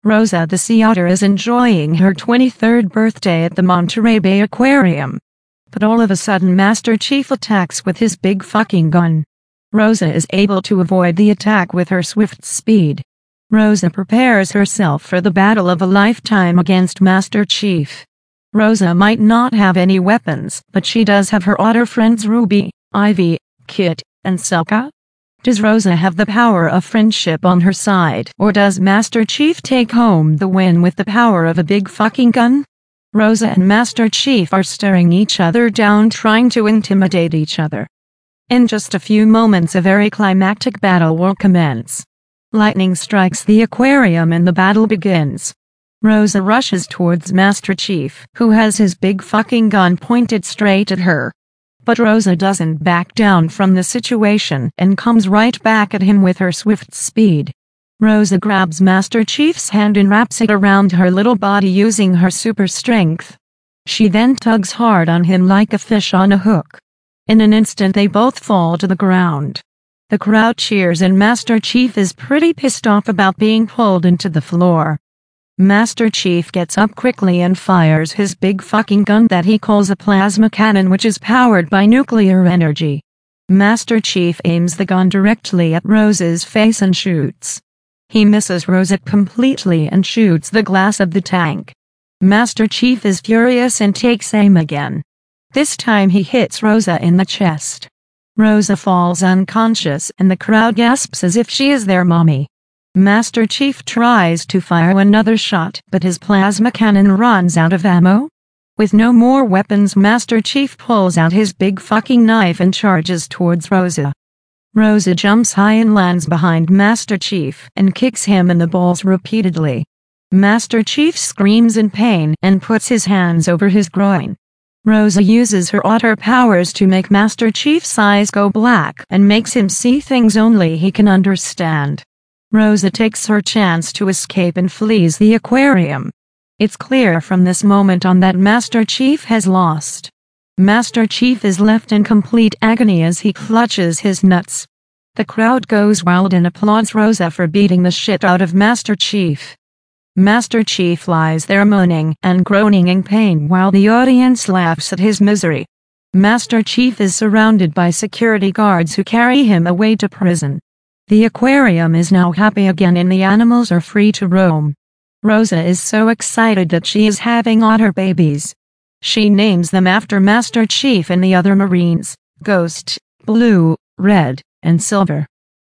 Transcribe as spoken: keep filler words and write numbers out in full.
Rosa the sea otter is enjoying her twenty-third birthday at the Monterey Bay Aquarium. But all of a sudden Master Chief attacks with his big fucking gun. Rosa is able to avoid the attack with her swift speed. Rosa prepares herself for the battle of a lifetime against Master Chief. Rosa might not have any weapons, but she does have her otter friends Ruby, Ivy, Kit, and Selka. Does Rosa have the power of friendship on her side, or does Master Chief take home the win with the power of a big fucking gun? Rosa and Master Chief are staring each other down, trying to intimidate each other. In just a few moments a very climactic battle will commence. Lightning strikes the aquarium and the battle begins. Rosa rushes towards Master Chief, who has his big fucking gun pointed straight at her. But Rosa doesn't back down from the situation and comes right back at him with her swift speed. Rosa grabs Master Chief's hand and wraps it around her little body using her super strength. She then tugs hard on him like a fish on a hook. In an instant they both fall to the ground. The crowd cheers and Master Chief is pretty pissed off about being pulled into the floor. Master Chief gets up quickly and fires his big fucking gun that he calls a plasma cannon, which is powered by nuclear energy. Master Chief aims the gun directly at Rosa's face and shoots. He misses Rosa completely and shoots the glass of the tank. Master Chief is furious and takes aim again. This time he hits Rosa in the chest. Rosa falls unconscious and the crowd gasps as if she is their mommy. Master Chief tries to fire another shot, but his plasma cannon runs out of ammo. With no more weapons, Master Chief pulls out his big fucking knife and charges towards Rosa. Rosa jumps high and lands behind Master Chief and kicks him in the balls repeatedly. Master Chief screams in pain and puts his hands over his groin. Rosa uses her otter powers to make Master Chief's eyes go black and makes him see things only he can understand. Rosa takes her chance to escape and flees the aquarium. It's clear from this moment on that Master Chief has lost. Master Chief is left in complete agony as he clutches his nuts. The crowd goes wild and applauds Rosa for beating the shit out of Master Chief. Master Chief lies there moaning and groaning in pain while the audience laughs at his misery. Master Chief is surrounded by security guards who carry him away to prison. The aquarium is now happy again and the animals are free to roam. Rosa is so excited that she is having otter babies. She names them after Master Chief and the other Marines: Ghost, Blue, Red, and Silver.